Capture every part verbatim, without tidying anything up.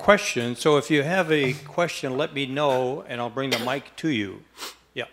questions, so if you have a question, let me know, and I'll bring the mic to you. Yeah.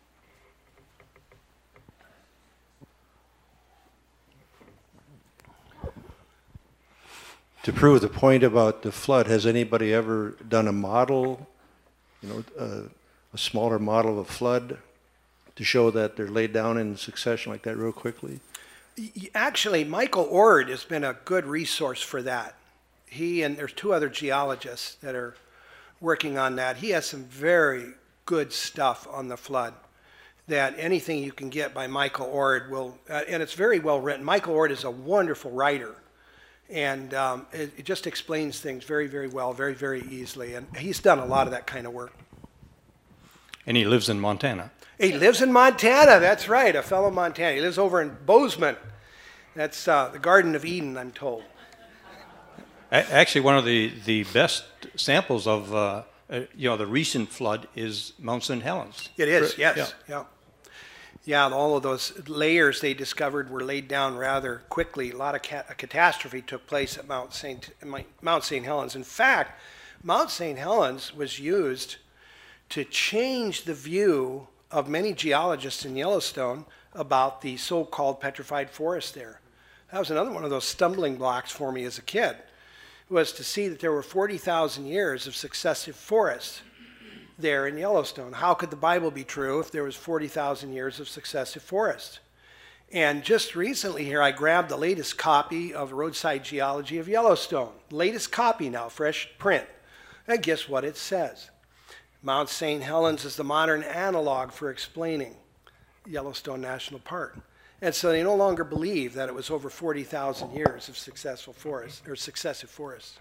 To prove the point about the flood, has anybody ever done a model, you know, uh, a smaller model of a flood to show that they're laid down in succession like that real quickly? Actually, Michael Ord has been a good resource for that. He and there's two other geologists that are working on that. He has some very good stuff on the flood that anything you can get by Michael Ord will, uh, and it's very well written. Michael Ord is a wonderful writer, and um, it, it just explains things very, very well, very, very easily, and he's done a lot of that kind of work. And he lives in Montana. He lives in Montana, that's right, a fellow Montana. He lives over in Bozeman. That's uh, the Garden of Eden, I'm told. Actually, one of the, the best samples of uh, uh, you know the recent flood is Mount Saint Helens. It is, yes, yeah. yeah. Yeah, all of those layers they discovered were laid down rather quickly. A lot of cat- a catastrophe took place at Mount Saint Mount Saint Helens. In fact, Mount Saint Helens was used to change the view of many geologists in Yellowstone about the so-called petrified forest there. That was another one of those stumbling blocks for me as a kid, was to see that there were forty thousand years of successive forests there in Yellowstone. How could the Bible be true if there was forty thousand years of successive forests? And just recently here, I grabbed the latest copy of Roadside Geology of Yellowstone. Latest copy now, fresh print. And guess what it says? Mount Saint Helens is the modern analog for explaining Yellowstone National Park. And so they no longer believe that it was over forty thousand years of successful forests, or successive forests.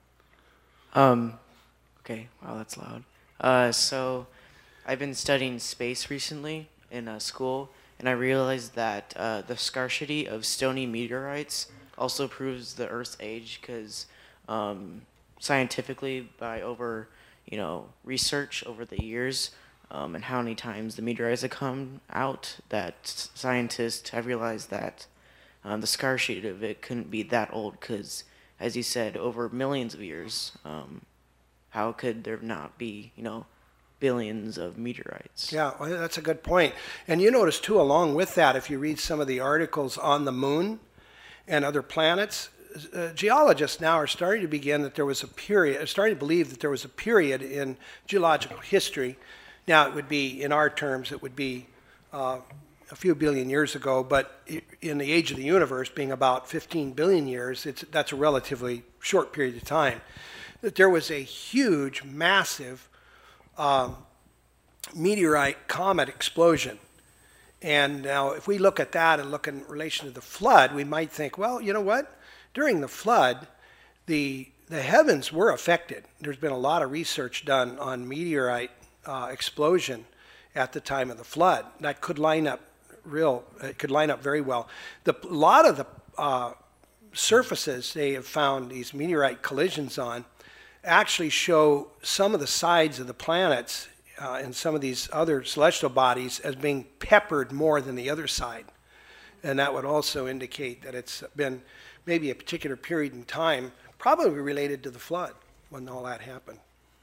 Um, okay, wow, that's loud. Uh, so I've been studying space recently in uh, school, and I realized that uh, the scarcity of stony meteorites also proves the Earth's age, because um, scientifically, by over, you know, research over the years, Um, and how many times the meteorites have come out, that scientists have realized that um, the scarcity of it couldn't be that old, because, as you said, over millions of years, um, how could there not be, you know, billions of meteorites? Yeah, well, that's a good point. And you notice, too, along with that, if you read some of the articles on the moon and other planets, uh, geologists now are starting to begin that there was a period, starting to believe that there was a period in geological history. Now, it would be, in our terms, it would be uh, a few billion years ago, but in the age of the universe, being about fifteen billion years, it's, that's a relatively short period of time, that there was a huge, massive um, meteorite comet explosion. And now, if we look at that and look in relation to the flood, we might think, well, you know what? During the flood, the, the heavens were affected. There's been a lot of research done on meteorite Uh, explosion at the time of the flood. That could line up real, it could line up very well. The, a lot of the uh, surfaces they have found these meteorite collisions on actually show some of the sides of the planets uh, and some of these other celestial bodies as being peppered more than the other side. And that would also indicate that it's been maybe a particular period in time, probably related to the flood when all that happened.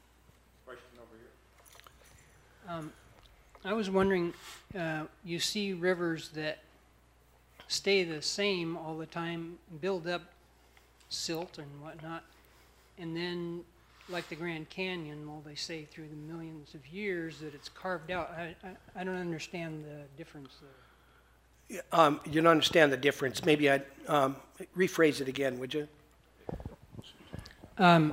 Um, I was wondering, uh, you see rivers that stay the same all the time, build up silt and whatnot, and then, like the Grand Canyon, well, they say through the millions of years that it's carved out. I, I, I don't understand the difference there. Um, you don't understand the difference. Maybe I'd um, rephrase it again, would you? Um,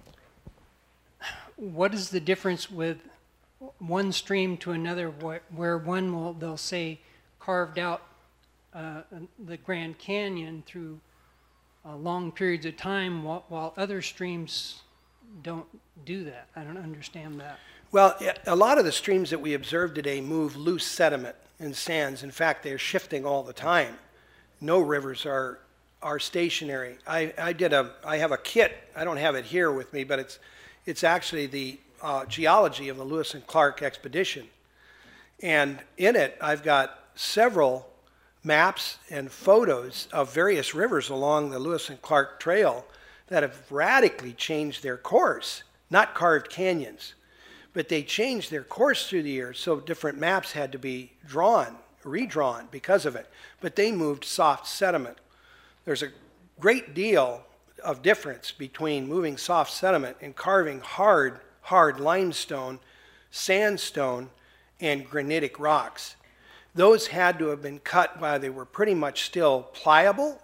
what is the difference with one stream to another, where one will, they'll say, carved out uh, the Grand Canyon through uh, long periods of time, while, while other streams don't do that? I don't understand that. Well, a lot of the streams that we observe today move loose sediment and sands. In fact, they're shifting all the time. No rivers are are stationary. I, I did a I have a kit. I don't have it here with me, but it's it's actually the Uh, geology of the Lewis and Clark expedition. And in it, I've got several maps and photos of various rivers along the Lewis and Clark Trail that have radically changed their course, not carved canyons, but they changed their course through the years, so different maps had to be drawn, redrawn because of it. But they moved soft sediment. There's a great deal of difference between moving soft sediment and carving hard, hard limestone, sandstone, and granitic rocks. Those had to have been cut while they were pretty much still pliable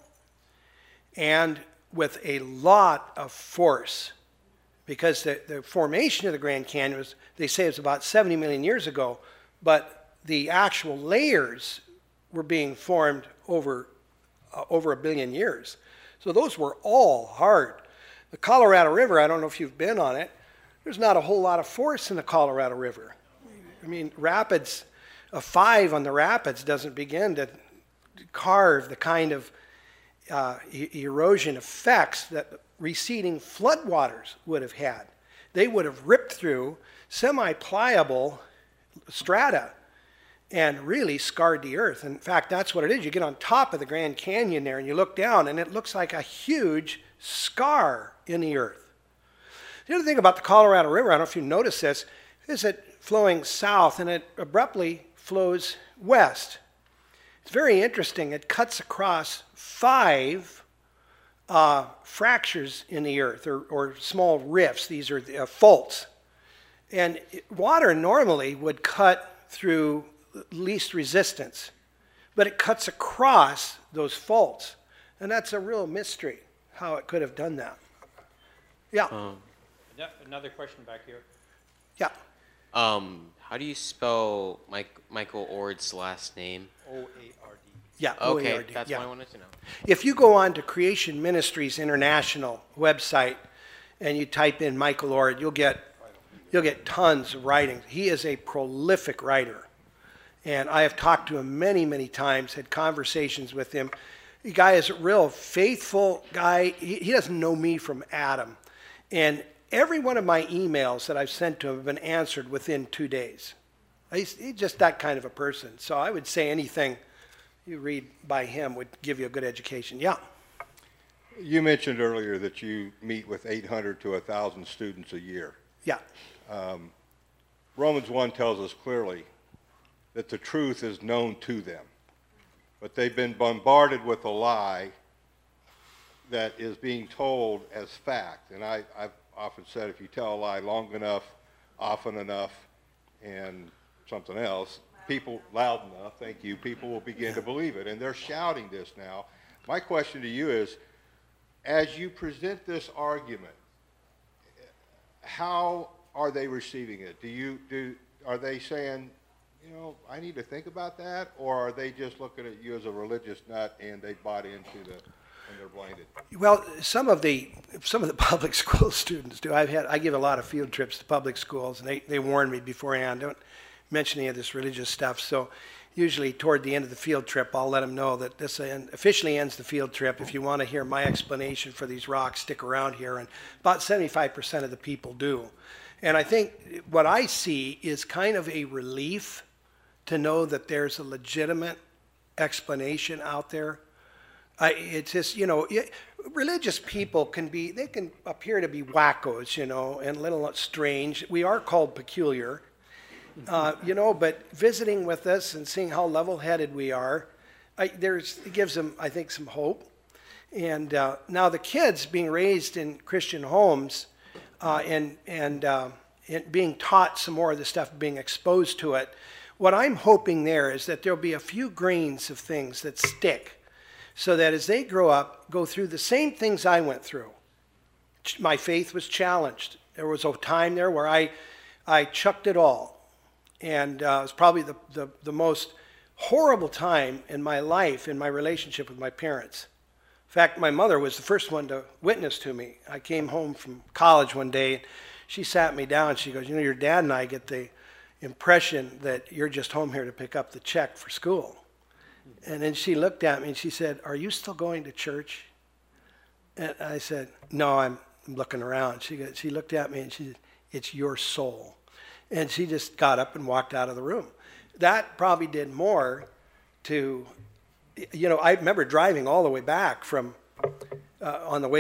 and with a lot of force, because the, the formation of the Grand Canyon was, they say it's about seventy million years ago, but the actual layers were being formed over, uh, over a billion years. So those were all hard. The Colorado River, I don't know if you've been on it, there's not a whole lot of force in the Colorado River. I mean, rapids, a five on the rapids doesn't begin to carve the kind of uh, e- erosion effects that receding floodwaters would have had. They would have ripped through semi-pliable strata and really scarred the earth. In fact, that's what it is. You get on top of the Grand Canyon there and you look down and it looks like a huge scar in the earth. The other thing about the Colorado River, I don't know if you notice this, is it flowing south and it abruptly flows west. It's very interesting. It cuts across five uh, fractures in the earth, or, or small rifts. These are uh, faults. And it, water normally would cut through least resistance, but it cuts across those faults. And that's a real mystery, how it could have done that. Yeah. Um, Another question back here. Yeah. um, how do you spell Mike, Michael Ord's last name? O A R D. Yeah. Okay, O A R D, that's yeah. what I wanted to know. If you go on to Creation Ministries International website and you type in Michael Ord, you'll get you'll get tons of writings. He is a prolific writer. And I have talked to him many, many times, had conversations with him. The guy is a real faithful guy. He, he doesn't know me from Adam. And every one of my emails that I've sent to him have been answered within two days. He's, he's just that kind of a person. So I would say anything you read by him would give you a good education. Yeah. You mentioned earlier that you meet with eight hundred to one thousand students a year. Yeah. Romans one tells us clearly that the truth is known to them, but they've been bombarded with a lie that is being told as fact. And I, I've often said, if you tell a lie long enough, often enough, and something else, people, loud enough, thank you, people will begin to believe it. And they're shouting this now. My question to you is, as you present this argument, how are they receiving it? Do you, do, are they saying, you know, I need to think about that? Or are they just looking at you as a religious nut and they bought into the, and they're blinded? Well, some of the some of the public school students do. I've had I give a lot of field trips to public schools, and they, they warn me beforehand, don't mention any of this religious stuff. So usually toward the end of the field trip, I'll let them know that this end, officially ends the field trip. If you want to hear my explanation for these rocks, stick around here. And about seventy-five percent of the people do. And I think what I see is kind of a relief to know that there's a legitimate explanation out there. I, it's just, you know, it, religious people can be, they can appear to be wackos, you know, and a little strange. We are called peculiar, uh, you know, but visiting with us and seeing how level-headed we are, I, there's, it gives them, I think, some hope. And uh, now the kids being raised in Christian homes uh, and, and, uh, and being taught some more of the stuff, being exposed to it, what I'm hoping there is that there'll be a few grains of things that stick, so that as they grow up, go through the same things I went through. My faith was challenged. There was a time there where I, I chucked it all. And uh, it was probably the, the, the most horrible time in my life in my relationship with my parents. In fact, my mother was the first one to witness to me. I came home from college one day, and she sat me down. She goes, you know, your dad and I get the impression that you're just home here to pick up the check for school. And then she looked at me and she said, are you still going to church? And I said, no, I'm looking around. She got, she looked at me and she said, it's your soul. And she just got up and walked out of the room. That probably did more to, you know, I remember driving all the way back from, uh, on the way to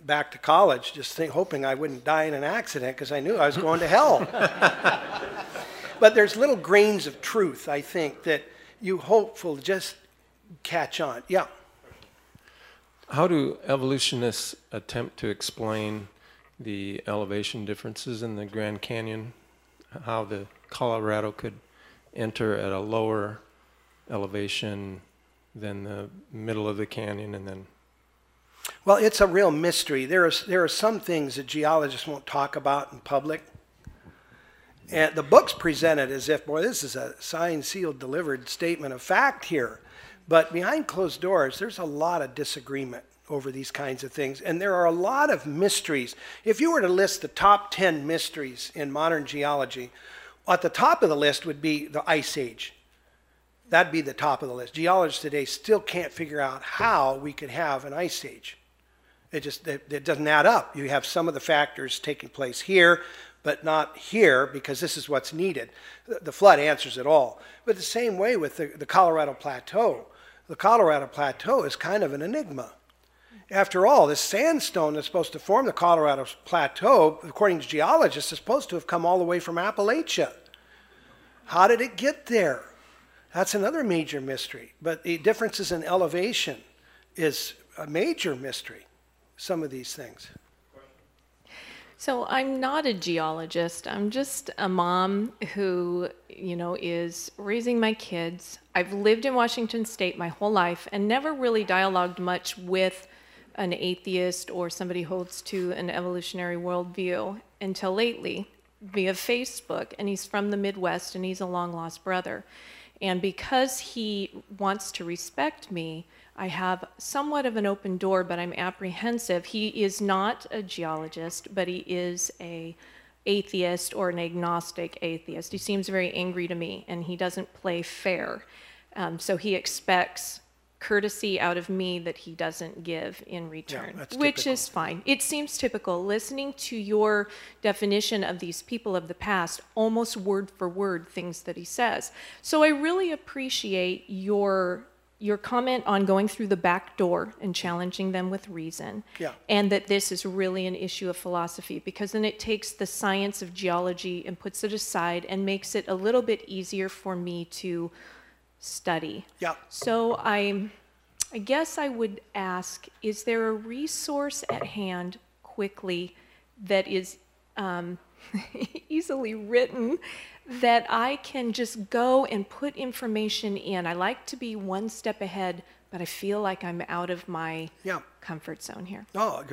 back to college, just think, hoping I wouldn't die in an accident because I knew I was going to hell. But there's little grains of truth, I think, that you hope will just catch on. Yeah. How do evolutionists attempt to explain the elevation differences in the Grand Canyon? How the Colorado could enter at a lower elevation than the middle of the canyon and then... Well, it's a real mystery. There is, there are some things that geologists won't talk about in public. And the book's presented as if, boy, this is a signed, sealed, delivered statement of fact here. But behind closed doors, there's a lot of disagreement over these kinds of things. And there are a lot of mysteries. If you were to list the top ten mysteries in modern geology, at the top of the list would be the Ice Age. That'd be the top of the list. Geologists today still can't figure out how we could have an Ice Age. It just it, it doesn't add up. You have some of the factors taking place here, but not here because this is what's needed. The, the flood answers it all. But the same way with the, the Colorado Plateau. The Colorado Plateau is kind of an enigma. After all, this sandstone that's supposed to form the Colorado Plateau, according to geologists, is supposed to have come all the way from Appalachia. How did it get there? That's another major mystery. But the differences in elevation is a major mystery, some of these things. So I'm not a geologist. I'm just a mom who, you know, is raising my kids. I've lived in Washington State my whole life and never really dialogued much with an atheist or somebody who holds to an evolutionary worldview until lately via Facebook. And he's from the Midwest and he's a long-lost brother. And because he wants to respect me, I have somewhat of an open door, but I'm apprehensive. He is not a geologist, but he is a atheist or an agnostic atheist. He seems very angry to me, and he doesn't play fair. Um, so he expects courtesy out of me that he doesn't give in return, yeah, that's which typical. is fine. It seems typical. Listening to your definition of these people of the past, almost word for word things that he says. So I really appreciate your your comment on going through the back door and challenging them with reason, yeah. and that this is really an issue of philosophy, because then it takes the science of geology and puts it aside and makes it a little bit easier for me to study. Yeah. So I, I guess I would ask, is there a resource at hand quickly that is um, easily written that I can just go and put information in? I like to be one step ahead, but I feel like I'm out of my Yeah. comfort zone here. Oh,